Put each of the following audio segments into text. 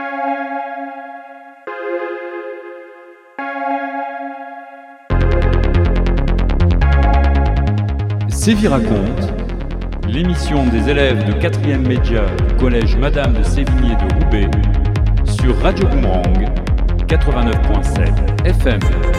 Séville raconte, l'émission des élèves de 4e média du collège Madame de Sévigné de Roubaix sur Radio Boomerang 89.7 FM.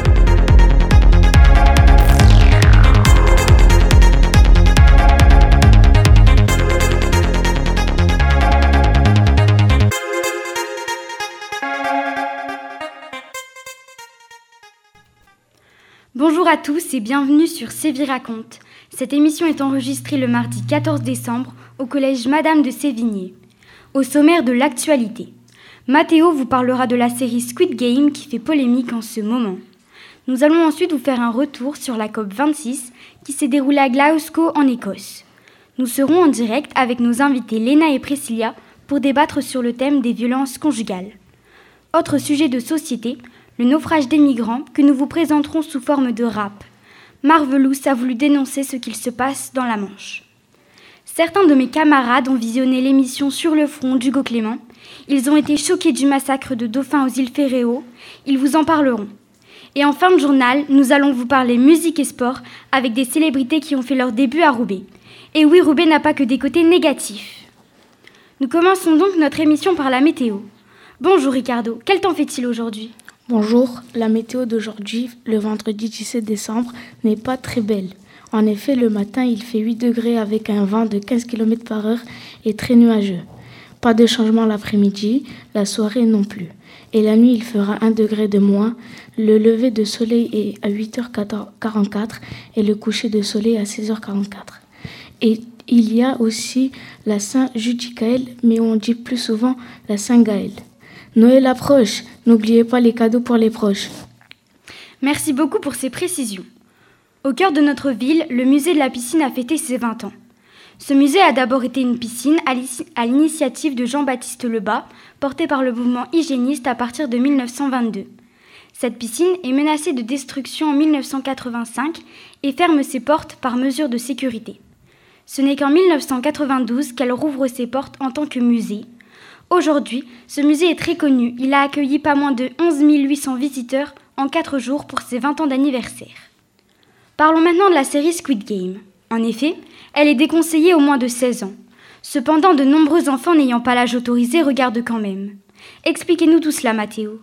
Bonjour à tous et bienvenue sur Séville raconte. Cette émission est enregistrée le mardi 14 décembre au collège Madame de Sévigné. Au sommaire de l'actualité, Mathéo vous parlera de la série Squid Game qui fait polémique en ce moment. Nous allons ensuite vous faire un retour sur la COP26 qui s'est déroulée à Glasgow en Écosse. Nous serons en direct avec nos invités Léna et Priscilla pour débattre sur le thème des violences conjugales. Autre sujet de société, le naufrage des migrants que nous vous présenterons sous forme de rap. Marvelous a voulu dénoncer ce qu'il se passe dans la Manche. Certains de mes camarades ont visionné l'émission Sur le front d'Hugo Clément. Ils ont été choqués du massacre de dauphins aux îles Féréo. Ils vous en parleront. Et en fin de journal, nous allons vous parler musique et sport avec des célébrités qui ont fait leur début à Roubaix. Et oui, Roubaix n'a pas que des côtés négatifs. Nous commençons donc notre émission par la météo. Bonjour Ricardo, quel temps fait-il aujourd'hui ? Bonjour, la météo d'aujourd'hui, le vendredi 17 décembre, n'est pas très belle. En effet, le matin, il fait 8 degrés avec un vent de 15 km/h et très nuageux. Pas de changement l'après-midi, la soirée non plus. Et la nuit, il fera 1 degré de moins. Le lever de soleil est à 8h44 et le coucher de soleil à 16h44. Et il y a aussi la Saint-Judicaël, mais on dit plus souvent la Saint-Gaël. Noël approche, n'oubliez pas les cadeaux pour les proches. Merci beaucoup pour ces précisions. Au cœur de notre ville, le musée de la piscine a fêté ses 20 ans. Ce musée a d'abord été une piscine à l'initiative de Jean-Baptiste Lebas, portée par le mouvement hygiéniste à partir de 1922. Cette piscine est menacée de destruction en 1985 et ferme ses portes par mesure de sécurité. Ce n'est qu'en 1992 qu'elle rouvre ses portes en tant que musée. Aujourd'hui, ce musée est très connu. Il a accueilli pas moins de 11 800 visiteurs en 4 jours pour ses 20 ans d'anniversaire. Parlons maintenant de la série Squid Game. En effet, elle est déconseillée aux moins de 16 ans. Cependant, de nombreux enfants n'ayant pas l'âge autorisé regardent quand même. Expliquez-nous tout cela, Mathéo.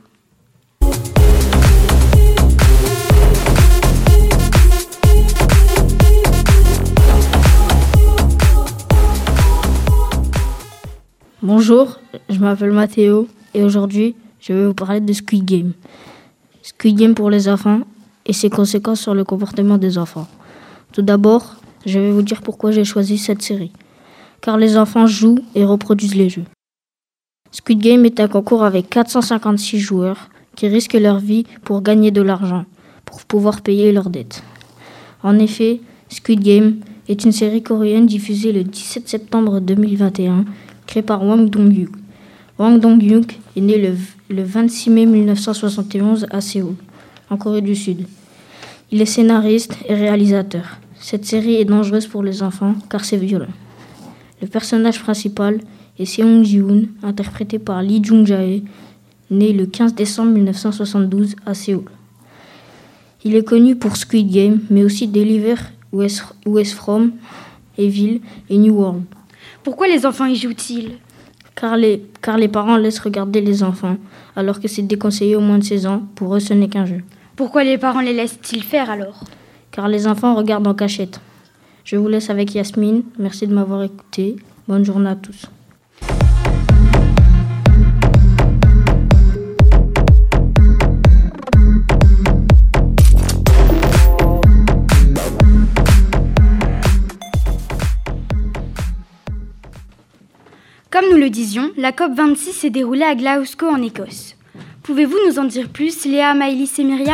Bonjour, je m'appelle Mathéo et aujourd'hui, je vais vous parler de Squid Game. Squid Game pour les enfants et ses conséquences sur le comportement des enfants. Tout d'abord, je vais vous dire pourquoi j'ai choisi cette série. Car les enfants jouent et reproduisent les jeux. Squid Game est un concours avec 456 joueurs qui risquent leur vie pour gagner de l'argent, pour pouvoir payer leurs dettes. En effet, Squid Game est une série coréenne diffusée le 17 septembre 2021 créé par Hwang Dong-hyuk. Hwang Dong-hyuk est né le 26 mai 1971 à Séoul, en Corée du Sud. Il est scénariste et réalisateur. Cette série est dangereuse pour les enfants car c'est violent. Le personnage principal est Seong Ji-hoon, interprété par Lee Jung-jae, né le 15 décembre 1972 à Séoul. Il est connu pour Squid Game, mais aussi Deliver, West From, Evil et New World. Pourquoi les enfants y jouent-ils ? Car les parents laissent regarder les enfants, alors que c'est déconseillé aux moins de 16 ans. Pour eux, ce n'est qu'un jeu. Pourquoi les parents les laissent-ils faire alors ? Car les enfants regardent en cachette. Je vous laisse avec Yasmine. Merci de m'avoir écouté. Bonne journée à tous. Comme nous le disions, la COP26 s'est déroulée à Glasgow en Écosse. Pouvez-vous nous en dire plus, Léa, Maëlys et Myriam ?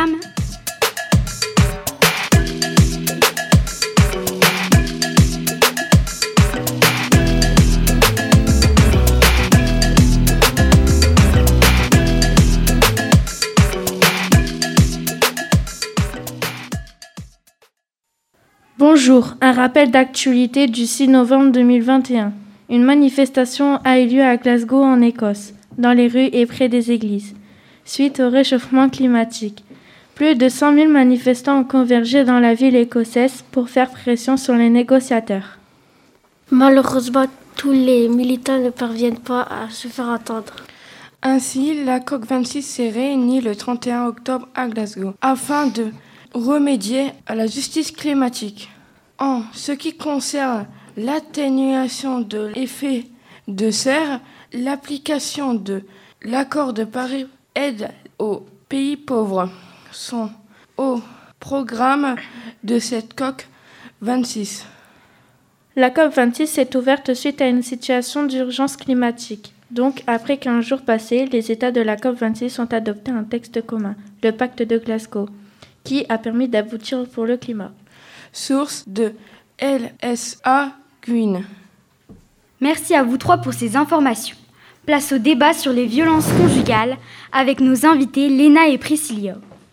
Bonjour, un rappel d'actualité du 6 novembre 2021. Une manifestation a eu lieu à Glasgow en Écosse. dans les rues et près des églises, suite au réchauffement climatique. Plus de 100 000 manifestants ont convergé dans la ville écossaise pour faire pression sur les négociateurs. Malheureusement, tous les militants ne parviennent pas à se faire entendre. Ainsi, la COP26 s'est réunie le 31 octobre à Glasgow afin de remédier à la justice climatique. En ce qui concerne l'atténuation de l'effet de serre, l'application de l'accord de Paris aide aux pays pauvres sont au programme de cette COP26. La COP26 s'est ouverte suite à une situation d'urgence climatique. Donc, après 15 jours passés, les États de la COP26 ont adopté un texte commun, le pacte de Glasgow, qui a permis d'aboutir pour le climat. Source de LSA Green. Merci à vous trois pour ces informations. Place au débat sur les violences conjugales avec nos invités Léna et Priscilla.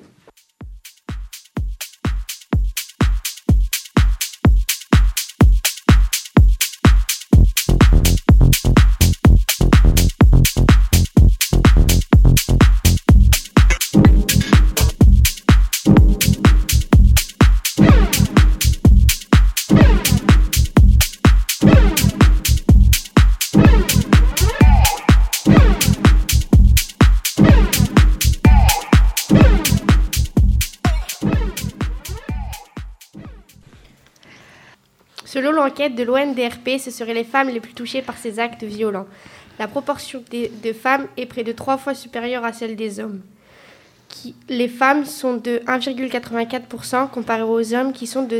Selon l'enquête de l'ONDRP, ce seraient les femmes les plus touchées par ces actes violents. La proportion de femmes est près de 3 fois supérieure à celle des hommes. Les femmes sont de 1,84% comparé aux hommes qui sont de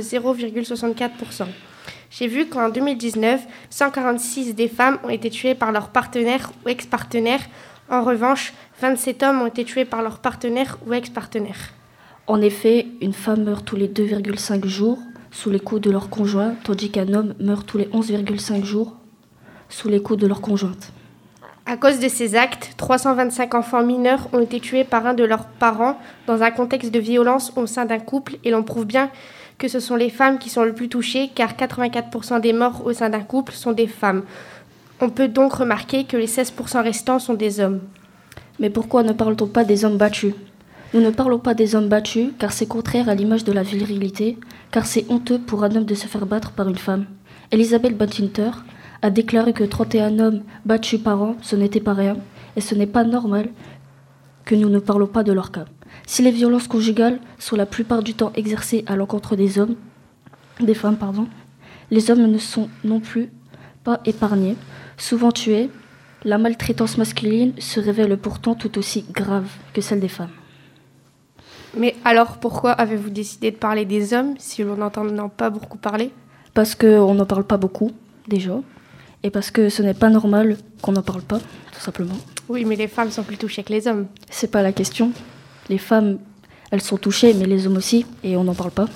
0,64%. J'ai vu qu'en 2019, 146 des femmes ont été tuées par leur partenaire ou ex-partenaire. En revanche, 27 hommes ont été tués par leur partenaire ou ex-partenaire. En effet, une femme meurt tous les 2,5 jours sous les coups de leur conjoint, tandis qu'un homme meurt tous les 11,5 jours sous les coups de leur conjointe. À cause de ces actes, 325 enfants mineurs ont été tués par un de leurs parents dans un contexte de violence au sein d'un couple, et l'on prouve bien que ce sont les femmes qui sont le plus touchées, car 84% des morts au sein d'un couple sont des femmes. On peut donc remarquer que les 16% restants sont des hommes. Mais pourquoi ne parle-t-on pas des hommes battus ? Nous ne parlons pas des hommes battus car c'est contraire à l'image de la virilité, car c'est honteux pour un homme de se faire battre par une femme. Elisabeth Badinter a déclaré que 31 hommes battus par an, ce n'était pas rien, et ce n'est pas normal que nous ne parlons pas de leur cas. Si les violences conjugales sont la plupart du temps exercées à l'encontre des femmes, les hommes ne sont non plus pas épargnés. Souvent tués, la maltraitance masculine se révèle pourtant tout aussi grave que celle des femmes. Mais alors, pourquoi avez-vous décidé de parler des hommes si l'on n'entend pas beaucoup parler ? Parce qu'on n'en parle pas beaucoup, déjà, et parce que ce n'est pas normal qu'on n'en parle pas, tout simplement. Oui, mais les femmes sont plus touchées que les hommes. C'est pas la question. Les femmes, elles sont touchées, mais les hommes aussi, et on n'en parle pas.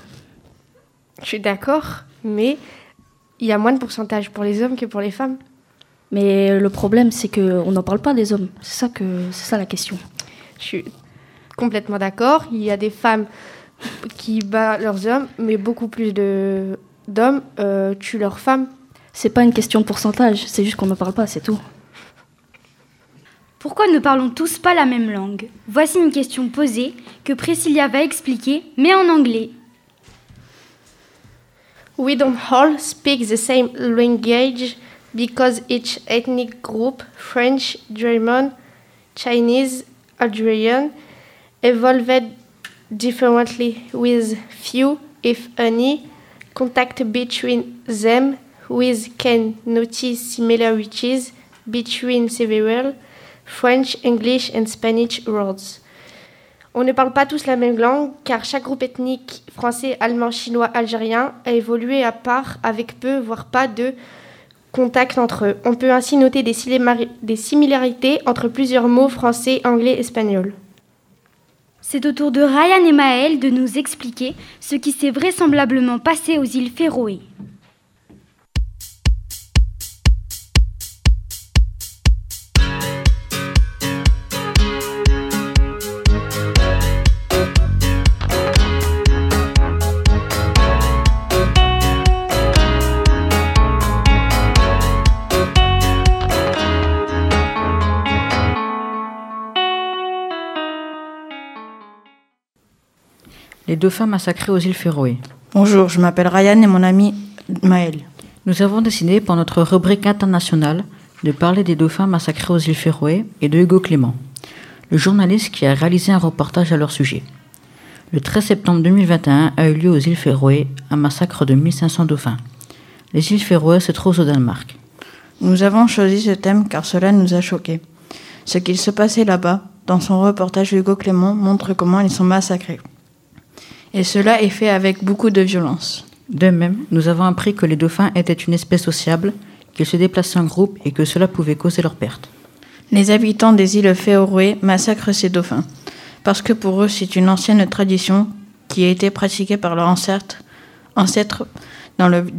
Je suis d'accord, mais il y a moins de pourcentage pour les hommes que pour les femmes. Mais le problème, c'est qu'on n'en parle pas des hommes. C'est ça la question. Je suis complètement d'accord. Il y a des femmes qui battent leurs hommes, mais beaucoup plus d'hommes tuent leurs femmes. C'est pas une question de pourcentage, c'est juste qu'on n'en parle pas, c'est tout. Pourquoi ne parlons tous pas la même langue ? Voici une question posée que Priscilla va expliquer, mais en anglais. We don't all speak the same language because each ethnic group, French, German, Chinese, Algerian, evolved differently with few, if any, contact between them, which can notice similarities between several French, English and Spanish words. On ne parle pas tous la même langue car chaque groupe ethnique français, allemand, chinois, algérien a évolué à part avec peu, voire pas de contact entre eux. On peut ainsi noter des similarités entre plusieurs mots français, anglais, espagnol. C'est au tour de Ryan et Maël de nous expliquer ce qui s'est vraisemblablement passé aux îles Féroé. Les dauphins massacrés aux îles Féroé. Bonjour, je m'appelle Ryan et mon ami Maël. Nous avons décidé pour notre rubrique internationale de parler des dauphins massacrés aux îles Féroé et de Hugo Clément, le journaliste qui a réalisé un reportage à leur sujet. Le 13 septembre 2021 a eu lieu aux îles Féroé un massacre de 1500 dauphins. Les îles Féroé se trouvent au Danemark. Nous avons choisi ce thème car cela nous a choqués. Ce qu'il se passait là-bas, dans son reportage, Hugo Clément montre comment ils sont massacrés. Et cela est fait avec beaucoup de violence. De même, nous avons appris que les dauphins étaient une espèce sociable, qu'ils se déplaçaient en groupe et que cela pouvait causer leur perte. Les habitants des îles Féroé massacrent ces dauphins, parce que pour eux c'est une ancienne tradition qui a été pratiquée par leurs ancêtres dans le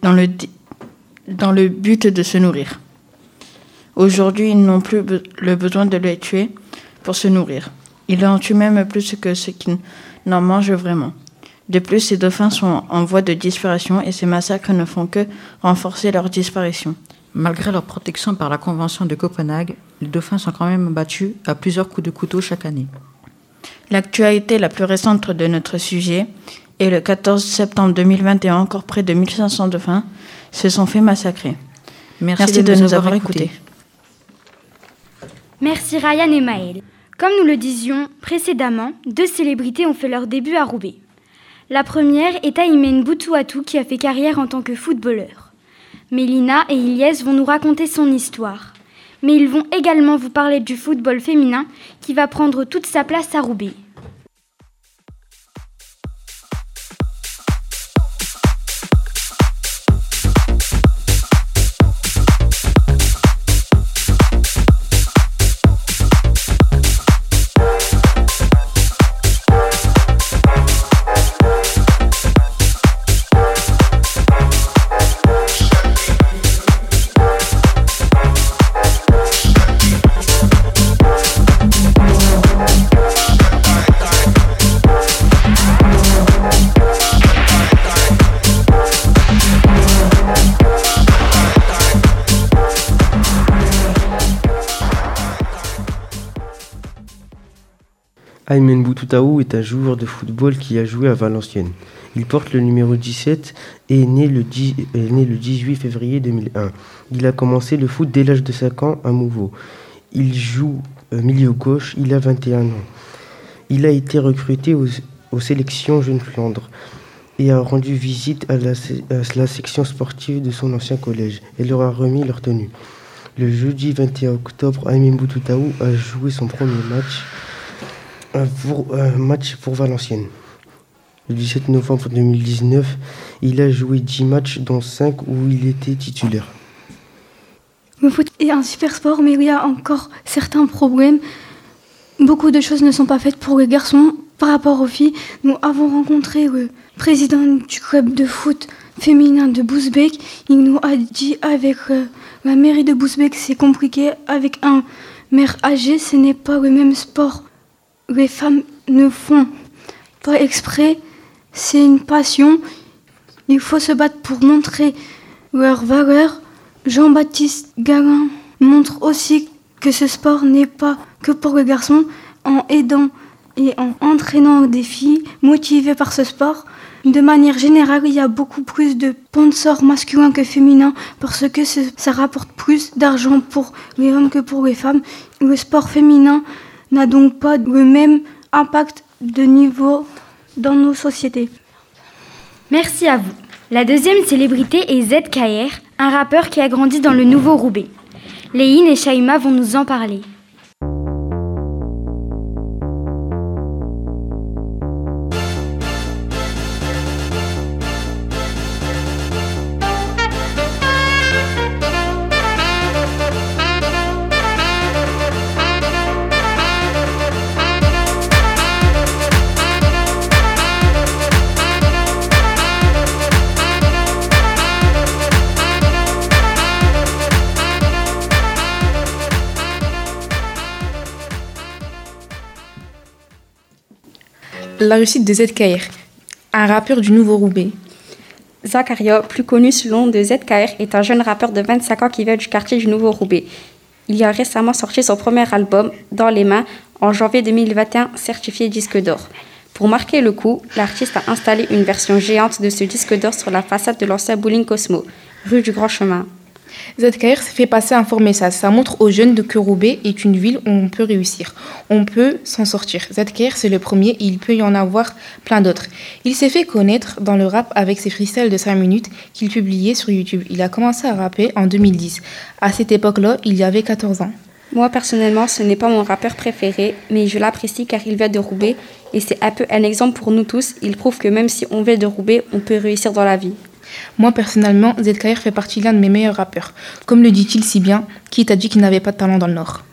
but de se nourrir. Aujourd'hui, ils n'ont plus le besoin de les tuer pour se nourrir. Ils en tuent même plus que ceux qui n'en mangent vraiment. De plus, ces dauphins sont en voie de disparition et ces massacres ne font que renforcer leur disparition. Malgré leur protection par la Convention de Copenhague, les dauphins sont quand même battus à plusieurs coups de couteau chaque année. L'actualité la plus récente de notre sujet est le 14 septembre 2021, encore près de 1500 dauphins se sont fait massacrer. Merci de nous avoir écoutés. Merci Ryan et Maël. Comme nous le disions précédemment, 2 célébrités ont fait leur début à Roubaix. La première est Aymen Boutouatou qui a fait carrière en tant que footballeur. Mélina et Ilyes vont nous raconter son histoire. Mais ils vont également vous parler du football féminin qui va prendre toute sa place à Roubaix. Aymen Boutouatou est un joueur de football qui a joué à Valenciennes. Il porte le numéro 17 et est né le 18 février 2001. Il a commencé le foot dès l'âge de 5 ans à Mouveau. Il joue milieu gauche, il a 21 ans. Il a été recruté aux sélections Jeunes Flandre et a rendu visite à la section sportive de son ancien collège et leur a remis leur tenue. Le jeudi 21 octobre, Aymen Boutouatou a joué son premier match pour Valenciennes. Le 17 novembre 2019, il a joué 10 matchs, dont 5 où il était titulaire. Le foot est un super sport, mais il y a encore certains problèmes. Beaucoup de choses ne sont pas faites pour les garçons. Par rapport aux filles, nous avons rencontré le président du club de foot féminin de Bousbecque. Il nous a dit avec la mairie de Bousbecque, c'est compliqué. Avec un maire âgé, ce n'est pas le même sport. Les femmes ne font pas exprès, c'est une passion. Il faut se battre pour montrer leurs valeurs. Jean-Baptiste Galin montre aussi que ce sport n'est pas que pour les garçons, en aidant et en entraînant des filles motivées par ce sport. De manière générale, il y a beaucoup plus de sponsors masculins que féminins parce que ça rapporte plus d'argent pour les hommes que pour les femmes. Le sport féminin n'a donc pas le même impact de niveau dans nos sociétés. Merci à vous. La deuxième célébrité est ZKR, un rappeur qui a grandi dans le Nouveau Roubaix. Léine et Shaima vont nous en parler. La réussite de ZKR, un rappeur du Nouveau Roubaix. Zakaria, plus connu sous le nom de ZKR, est un jeune rappeur de 25 ans qui vient du quartier du Nouveau Roubaix. Il a récemment sorti son premier album, Dans les mains, en janvier 2021, certifié disque d'or. Pour marquer le coup, l'artiste a installé une version géante de ce disque d'or sur la façade de l'ancien bowling Cosmo, rue du Grand Chemin. ZKR fait passer un fort message. Ça montre aux jeunes que Roubaix est une ville où on peut réussir. On peut s'en sortir. ZKR, c'est le premier et il peut y en avoir plein d'autres. Il s'est fait connaître dans le rap avec ses freestyles de 5 minutes qu'il publiait sur YouTube. Il a commencé à rapper en 2010. À cette époque-là, il y avait 14 ans. Moi, personnellement, ce n'est pas mon rappeur préféré, mais je l'apprécie car il vient de Roubaix et c'est un peu un exemple pour nous tous. Il prouve que même si on vient de Roubaix, on peut réussir dans la vie. Moi, personnellement, ZKR fait partie de l'un de mes meilleurs rappeurs. Comme le dit-il si bien, qui t'a dit qu'il n'avait pas de talent dans le Nord?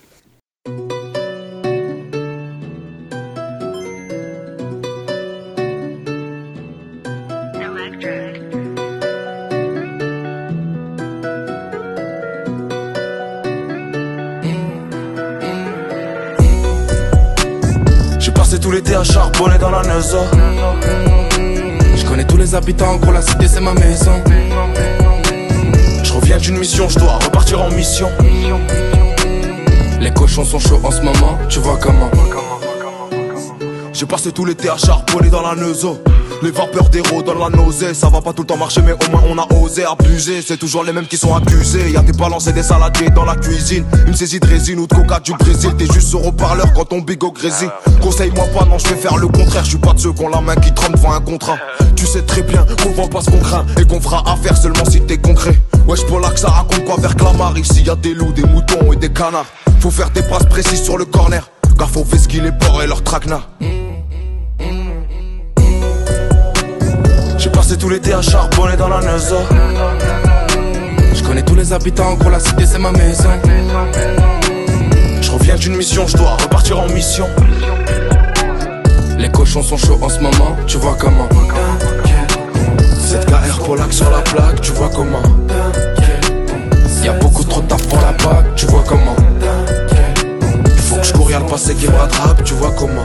J'ai passé tout l'été à charbonner dans la Neuza. Je connais tous les habitants, gros la cité c'est ma maison. Je reviens d'une mission, je dois repartir en mission. Les cochons sont chauds en ce moment, tu vois comment. J'ai passé tout l'été à charbonner dans la Neuza. Les vapeurs d'héros dans la nausée. Ça va pas tout le temps marcher mais au moins on a osé abuser. C'est toujours les mêmes qui sont accusés. Y'a des balances et des saladiers dans la cuisine. Une saisie de résine ou de coca du Brésil. T'es juste sur haut-parleur quand ton bigot grésille. Conseille-moi pas, non je vais faire le contraire. Je suis pas de ceux qui ont la main qui trempe devant un contrat. Tu sais très bien qu'on vend pas ce qu'on craint et qu'on fera affaire seulement si t'es concret. Wesh Paula que ça raconte quoi vers Clamart. Ici y'a des loups, des moutons et des canards. Faut faire des passes précises sur le corner. Gaffe aux vesquilles, les porcs et leurs traquenards. J'ai passé tout l'été à charbonner dans la Neuza. Je connais tous les habitants, gros la cité c'est ma maison. Je reviens d'une mission, je dois repartir en mission. Les cochons sont chauds en ce moment, tu vois comment. ZKR Polac sur la plaque, tu vois comment. Y'a beaucoup trop de taf pour la bague, tu vois comment. Faut que je cours, y'a le passé qui me rattrape, tu vois comment.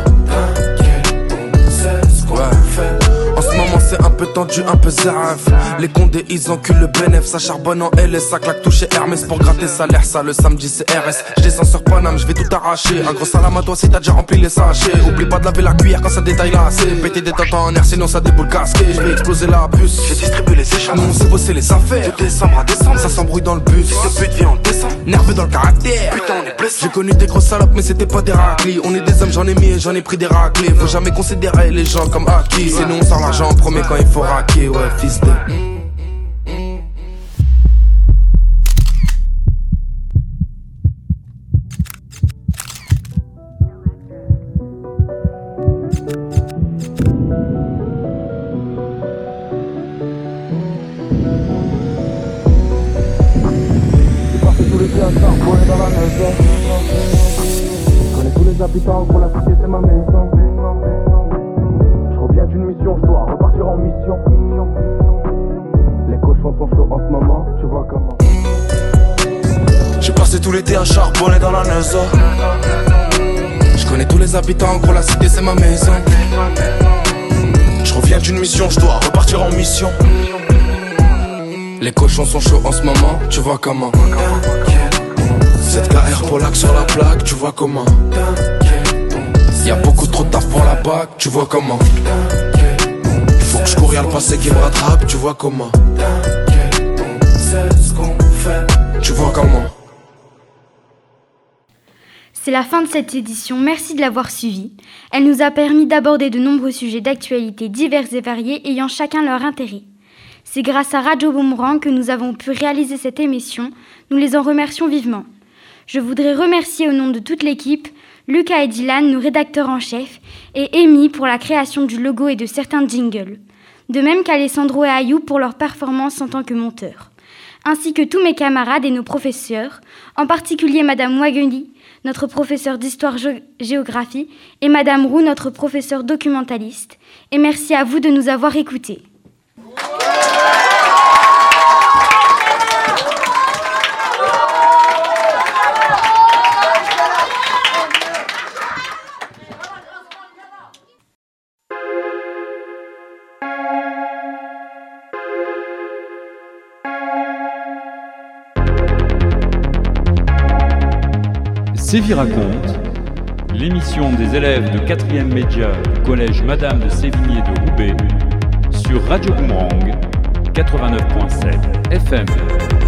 En ce moment c'est un peu tendu, un peu zéraf. Les condés ils enculent le bénéf. Ça charbonne en L et ça claque toucher Hermès. Pour gratter salaire ça le samedi c'est RS. Je descends sur Paname, je vais tout arracher. Un gros salam à toi si t'as déjà rempli les sachets. Oublie pas de laver la cuillère quand ça détaille là. C'est péter des tentants en air sinon ça déboule casqué. Je vais exploser la puce, j'ai distribué les échanges. Nous on sait bosser les affaires. De décembre à décembre, ça s'embrouille dans le bus. Fils de pute vient en décembre, nerveux dans le caractère. Putain on est blessé. J'ai connu des grosses salopes mais c'était pas des raclis. On est des hommes, j'en ai mis et j'en ai pris des raclés. Faut jamais considérer les gens comme acquis. Sinon on sort l'argent en premier quand il faut raquer, ouais, fils de... J'ai passé tout l'été à charbonner dans la Neuza. Je connais tous les habitants, pour la cité c'est ma maison. Je reviens d'une mission, je dois repartir en mission. Les cochons sont chauds en ce moment, tu vois comment. J'ai passé tout l'été à charbonner dans la Neuza. Je connais tous les habitants, gros la cité c'est ma maison. Je reviens d'une mission, je dois repartir en mission. Les cochons sont chauds en ce moment, tu vois comment. ZKR Polac sur la plaque, tu vois comment. Y'a beaucoup trop de taf pour la bague, tu vois comment. Faut que je cours, y'a le passé qui me rattrape, tu vois comment. Tu vois comment. C'est la fin de cette édition, merci de l'avoir suivie. Elle nous a permis d'aborder de nombreux sujets d'actualité divers et variés ayant chacun leur intérêt. C'est grâce à Radio Boomerang que nous avons pu réaliser cette émission, nous les en remercions vivement. Je voudrais remercier au nom de toute l'équipe Lucas et Dylan, nos rédacteurs en chef, et Amy pour la création du logo et de certains jingles. De même qu'Alessandro et Ayou pour leur performance en tant que monteurs. Ainsi que tous mes camarades et nos professeurs, en particulier Madame Wageni, notre professeure d'histoire-géographie, et Madame Roux, notre professeure documentaliste. Et merci à vous de nous avoir écoutés. Sévi raconte, l'émission des élèves de 4e média du collège Madame de Sévigné de Roubaix sur Radio Boomerang 89.7 FM.